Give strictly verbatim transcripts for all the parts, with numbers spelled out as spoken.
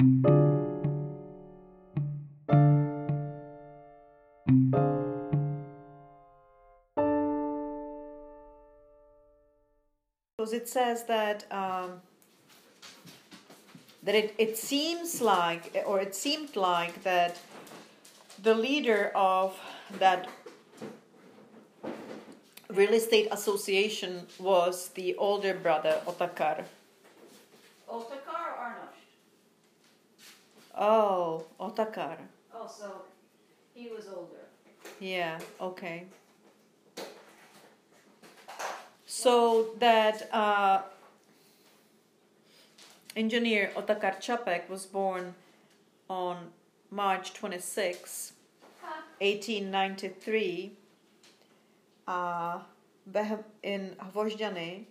Because it says that um, that it, it seems like, or it seemed like that the leader of that real estate association was the older brother, Otakar. Otakar or Arnosh? Oh, Otakar. Oh, so he was older. Yeah, okay. So that uh, engineer Otakar Čapek was born on March twenty-sixth, eighteen ninety-three, uh, in Hvozďany.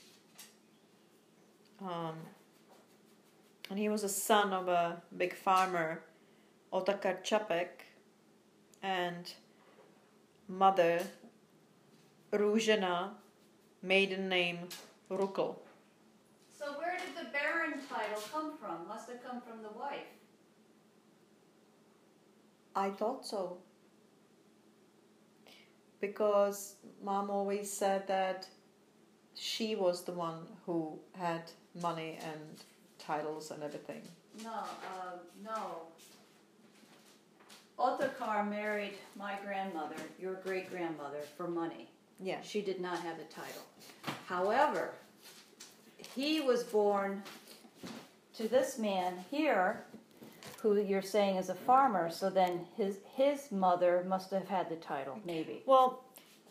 Um, and he was a son of a big farmer, Otakar Čapek, and mother Růžena, maiden name Rukl. So where did the Baron title come from? Must have come from the wife. I thought so. Because Mom always said that she was the one who had money and titles and everything. No, uh, no. Otakar married my grandmother, your great-grandmother, for money. Yeah. She did not have a title. However, he was born to this man here, who you're saying is a farmer, so then his his mother must have had the title, maybe. Well,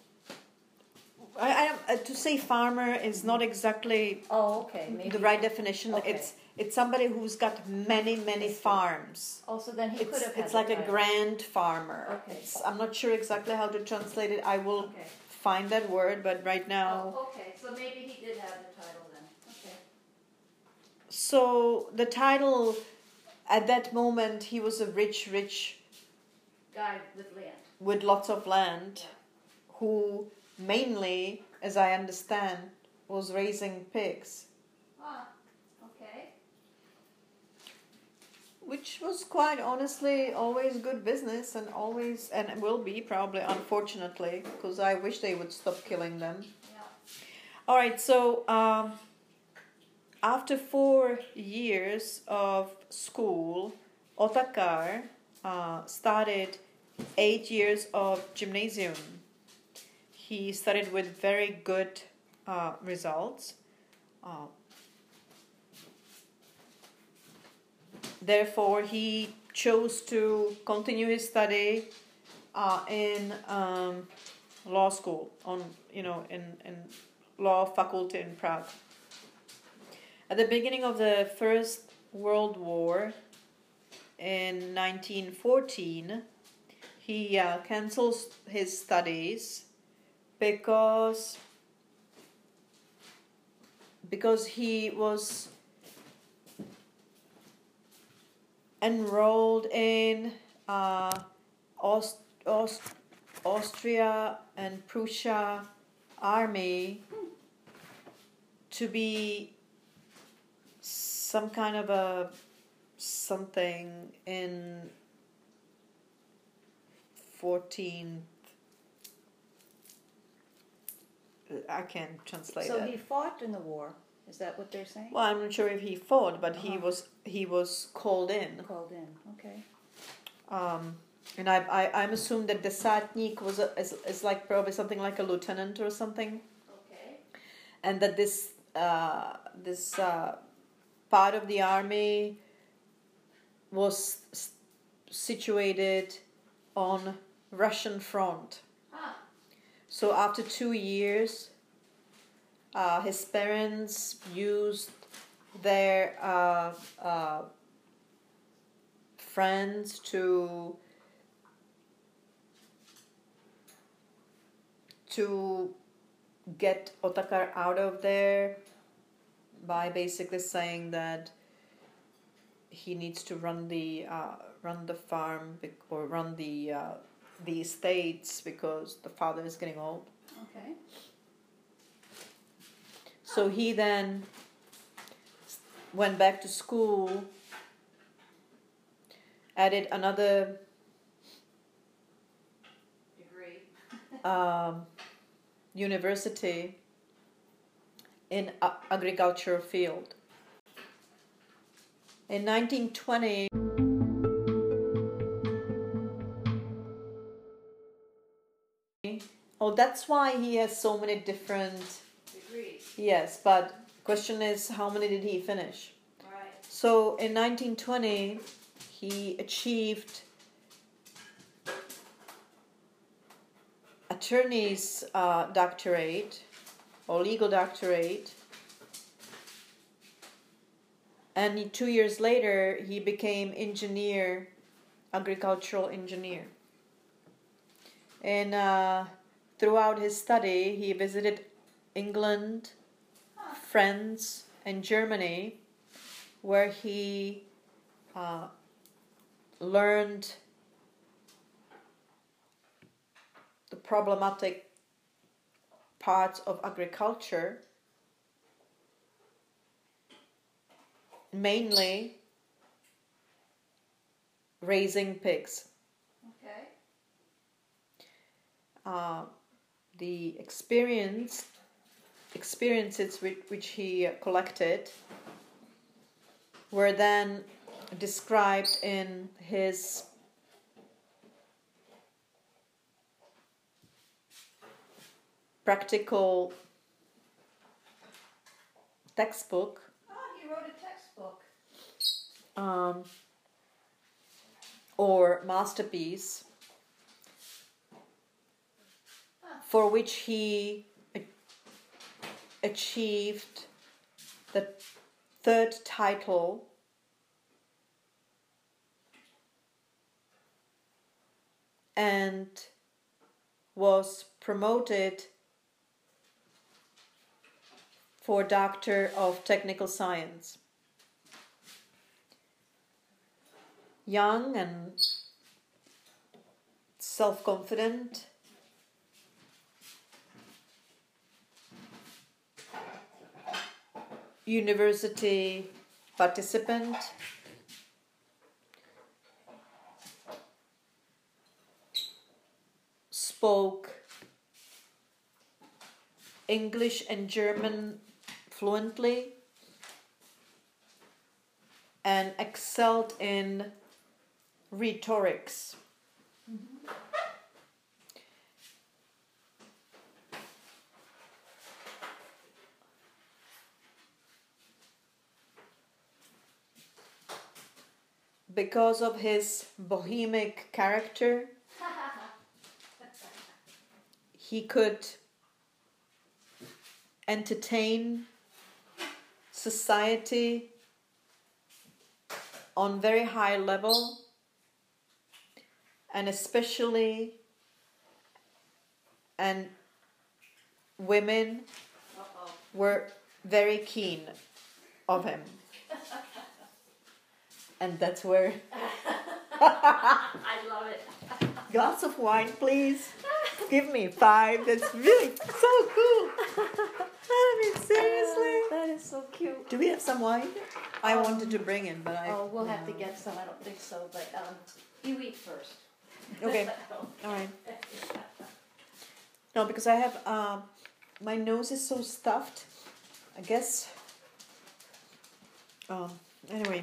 I, I, uh, to say farmer is not exactly Oh, okay. Maybe. the right definition. Okay. It's it's somebody who's got many, many farms. Also, then he It's, could have had it's the like a title. grand farmer. Okay. It's, I'm not sure exactly how to translate it. I will Okay. find that word, but right now... Oh, okay, so maybe he did have the title then. Okay. So the title, at that moment, he was a rich, rich... Guy with land. with lots of land, who mainly, as I understand, was raising pigs. Ah, okay. Which was quite honestly always good business, and always, and it will be probably, unfortunately, because I wish they would stop killing them. Yeah. All right, so um, after four years of school, Otakar uh, started eight years of gymnasium. He studied with very good uh, results. Uh, therefore, he chose to continue his study uh, in um, law school, on you know, in in law faculty in Prague. At the beginning of the First World War, in nineteen fourteen, he uh, cancels his studies because because he was enrolled in uh, Aust- Aust- Austria and Prussia army to be some kind of a something in fourteen. I can't translate So that. he fought in the war. Is that what they're saying? Well, I'm not sure if he fought, but he Uh-huh. was he was called in. Called in. Okay. Um, and I, I I'm assumed that desátník was a, is, is like probably something like a lieutenant or something, Okay. and that this uh, this uh, part of the army was s- situated on Russian front. Ah. So after two years, uh, his parents used their uh, uh, friends to to get Otakar out of there by basically saying that he needs to run the uh, run the farm bec- or run the uh, the estates because the father is getting old. Okay. So he then went back to school added another Degree. um, university in a- agriculture field. In nineteen twenty, oh, that's why he has so many different Degrees. yes, but question is how many did he finish? Right. So in nineteen twenty, he achieved attorney's uh, doctorate or legal doctorate, and he, two years later he became engineer, agricultural engineer. And uh, throughout his study, he visited England, France, and Germany, where he uh, learned the problematic parts of agriculture, mainly raising pigs. Okay. Uh, the experience experiences which, which he collected were then described in his practical textbook, Oh, he wrote a textbook. um, or masterpiece, for which he a- achieved the third title and was promoted for Doctor of Technical Science. Young and self-confident, university participant, spoke English and German fluently, and excelled in rhetorics. Because of his bohemic character, he could entertain society on very high level, and especially and women Uh-oh. were very keen of him. And that's where I love it. glass of wine, please. Give me five. That's really so cool. I mean, seriously. That is so cute. Do we have some wine? I Um, wanted to bring in, but I. Oh, we'll have to no. get some. I don't think so, but um, you eat first. Okay. All right. No, because I have. Um, my nose is so stuffed. I guess. Um. Anyway.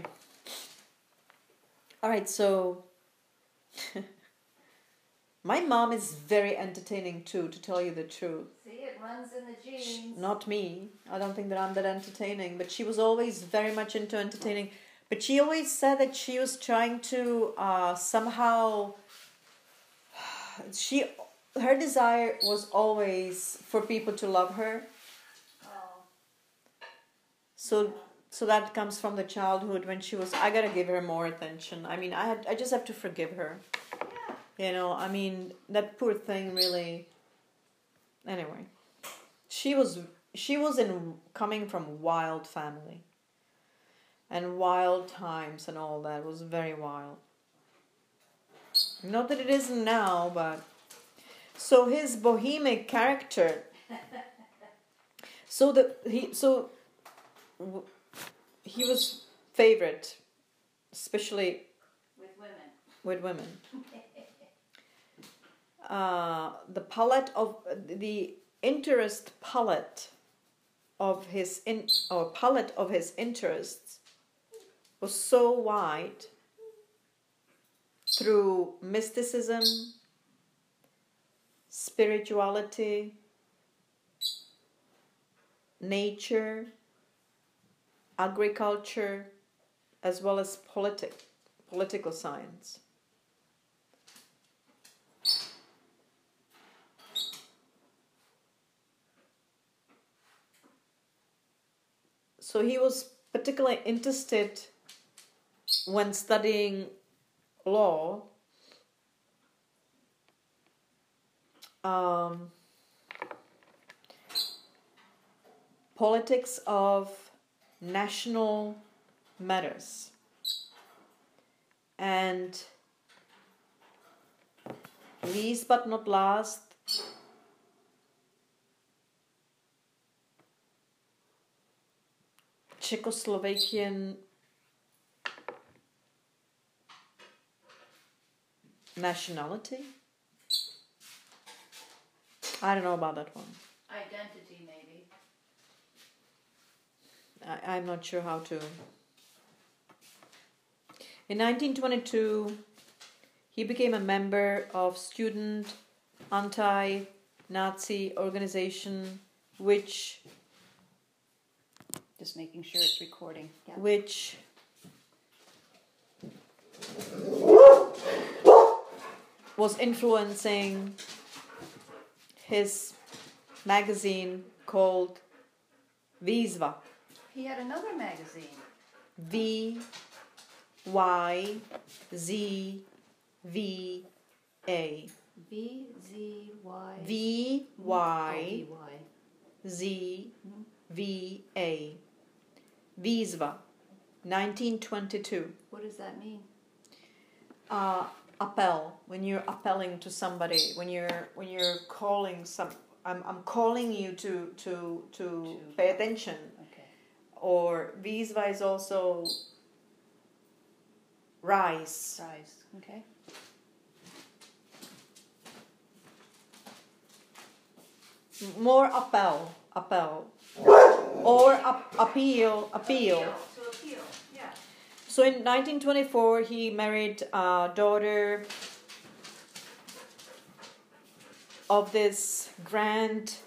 All right. So. My mom is very entertaining too, to tell you the truth. See, it runs in the genes. Not me. I don't think that I'm that entertaining, but she was always very much into entertaining. But she always said that she was trying to uh, somehow. She, her desire was always for people to love her. Oh. So, so that comes from the childhood when she was. I gotta give her more attention. I mean, I had. I just have to forgive her. You know, I mean, that poor thing really. Anyway, she was she was in coming from wild family. And wild times and all that was very wild. Not that it isn't now, but so his bohemic character. So the he so he was favorite, especially With women. with women. Uh, the palette of the interest palette of his in or palette of his interests was so wide through mysticism, spirituality, nature, agriculture, as well as politic, political science. So he was particularly interested when studying law um, politics of national matters, and least but not last, Czechoslovakian nationality. I don't know about that one. Identity, maybe. I, I'm not sure how to. In nineteen twenty-two, he became a member of student anti-Nazi organization, which Just making sure it's recording. Yeah. which was influencing his magazine called Výzva. He had another magazine. V Y Z V A. V Z Y. V Y Oh, V Y. Z V A. Výzva, nineteen twenty-two. What does that mean? Uh, appel, when you're appelling to somebody, when you're when you're calling some, I'm I'm calling you to to to, To- pay attention. Okay. Or výzva is also rise. Rise. Okay. More appel, appel, or ap- appeal, appeal. To appeal. Yeah. So in nineteen twenty-four, he married a daughter of this grand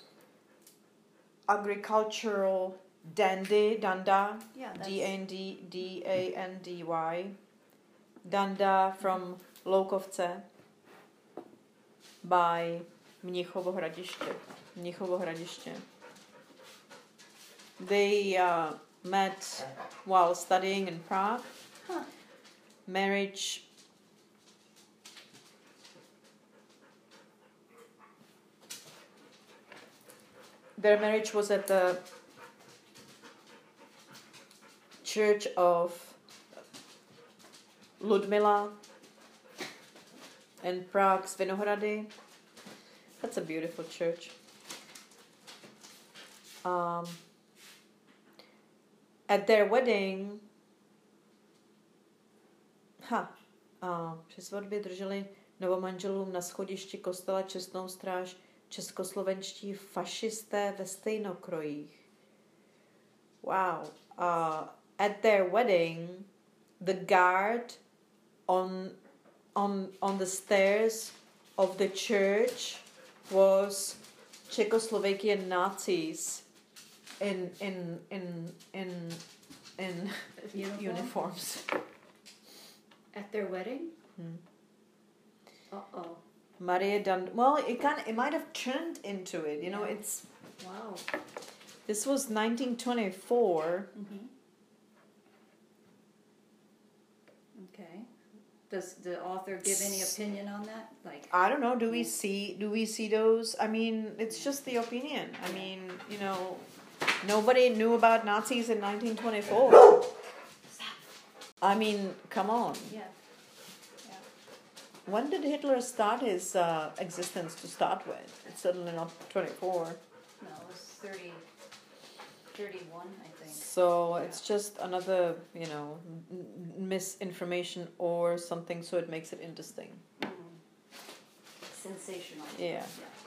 agricultural dandy, Danda, Yeah. That's, D A N D D A N D Y, Danda from Loukovce by Mnichovo Hradiště. Mnichovo Hradiště. They uh, met while studying in Prague. Huh. Marriage Their marriage was at the church of Ludmila in Prague's Vinohrady. That's a beautiful church. Um, at their wedding, ha, uh, při svatbě drželi novomanželům na schodišti kostela čestnou stráž českoslovenští fašisté ve stejnokrojích. Wow. Uh, at their wedding, the guard on on on the stairs of the church was Czechoslovakian Nazis in in in in in Uniform? uniforms. At their wedding? Hmm. Uh-oh. Maria Dund. Well, it kind it might have turned into it. You know, Yeah. it's Wow. this was nineteen twenty-four. Mm-hmm. Okay. Does the author give any opinion on that? Like, I don't know. Do we see? Do we see those? I mean, it's just the opinion. I mean, you know, nobody knew about Nazis in nineteen twenty-four. I mean, come on. yeah. When did Hitler start his uh, existence to start with? It's certainly not twenty-four. No, it was thirty, thirty-one, I think. So it's just another, you know, m- m- misinformation or something, so it makes it interesting. Sensational. Yeah.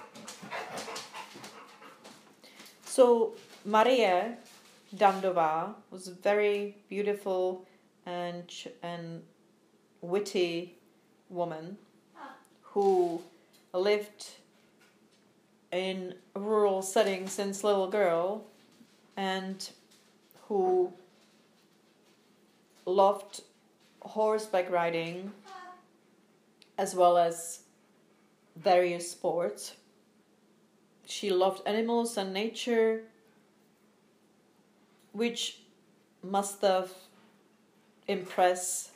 So Marie Dandova was a very beautiful and ch- and witty woman who lived in a rural setting since little girl, and who loved horseback riding as well as various sports. She loved animals and nature, which must have impressed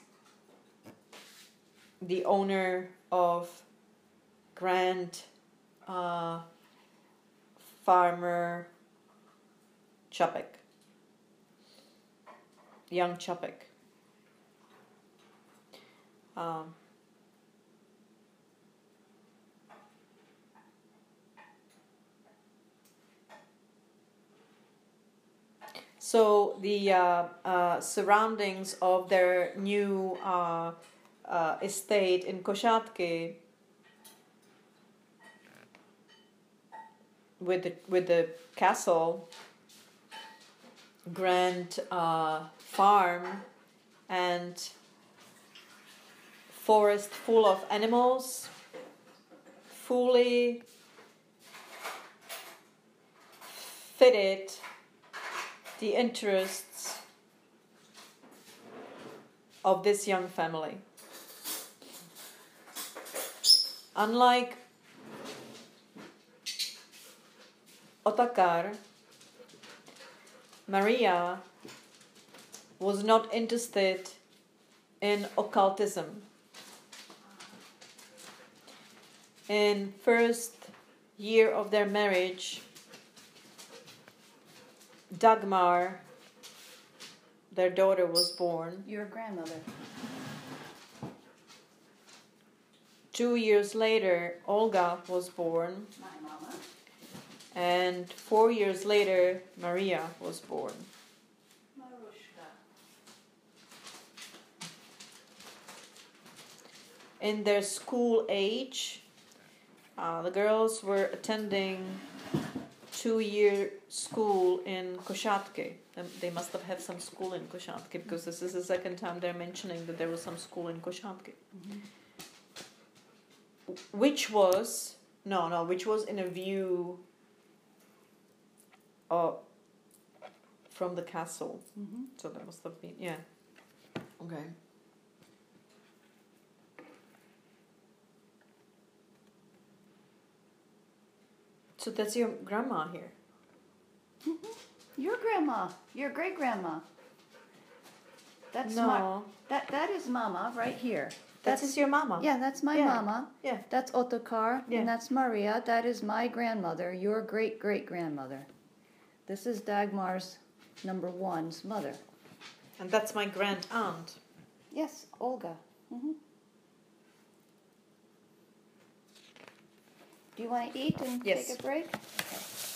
the owner of Grand uh, Farmer Čapek, young Čapek. Um, so the uh, uh, surroundings of their new uh, uh, estate in Košátky, with the with the castle, grand uh, farm, and forest full of animals, fully fitted the interests of this young family. Unlike Otakar, Maria was not interested in occultism. In first year of their marriage, Dagmar, their daughter, was born. Your grandmother. Two years later, Olga was born. My mama. And four years later, Maria was born. Marushka. In their school age, uh, the girls were attending two-year school in Košátky. Um, They must have had some school in Košátky, because this is the second time they're mentioning that there was some school in Košátky. Mm-hmm. Which was, no, no, which was in a view uh, from the castle. Mm-hmm. So that must have been, yeah. Okay. So that's your grandma here. Your grandma. Your great grandma. That's no, my, that that is mama right here. that is your mama. Yeah, that's my Yeah. mama. Yeah. That's Otakar, Yeah. and that's Maria. That is my grandmother, your great great grandmother. This is Dagmar's number one's mother. And that's my grand aunt. Yes, Olga. Hmm. Do you want to eat and Yes. take a break? Okay.